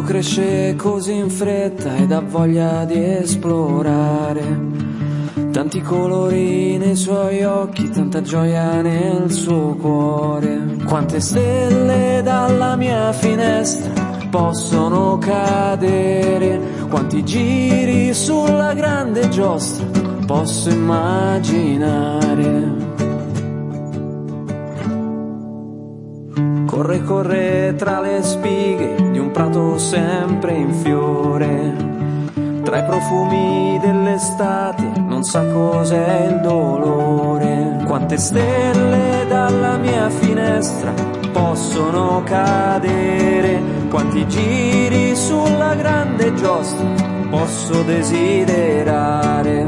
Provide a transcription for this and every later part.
cresce così in fretta ed ha voglia di esplorare. Tanti colori nei suoi occhi, tanta gioia nel suo cuore. Quante stelle dalla mia finestra possono cadere, quanti giri sulla grande giostra posso immaginare. Corre, corre tra le spighe di un prato sempre in fiore. Tra i profumi dell'estate non sa cos'è il dolore. Quante stelle dalla mia finestra possono cadere, quanti giri sulla grande giostra posso desiderare.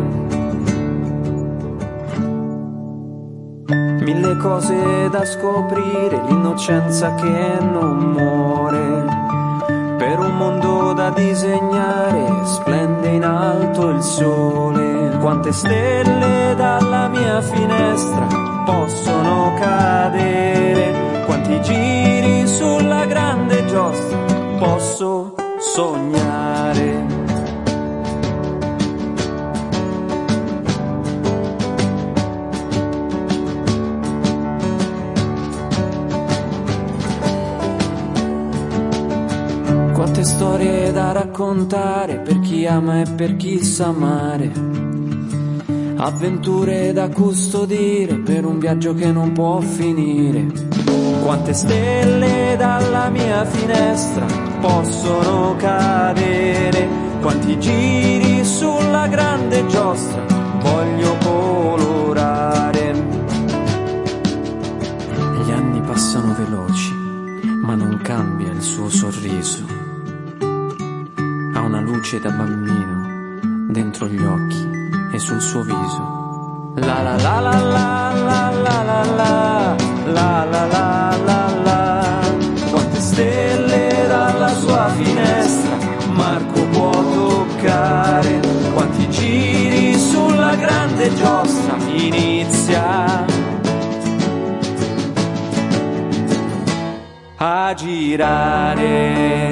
Mille cose da scoprire, l'innocenza che non muore. Per un mondo da disegnare splende in alto il sole. Quante stelle dalla mia finestra possono cadere, quanti giri sulla grande giostra posso sognare. Quante storie da raccontare per chi ama e per chi sa amare. Avventure da custodire per un viaggio che non può finire. Quante stelle dalla mia finestra possono cadere, quanti giri sulla grande giostra voglio colorare. Gli anni passano veloci, ma non cambia il suo sorriso. Ha una luce da bambino dentro gli occhi e sul suo viso. La la la la la la la la la la la la la la. Quante stelle dalla sua finestra Marco può toccare, quanti giri sulla grande giostra inizia a girare.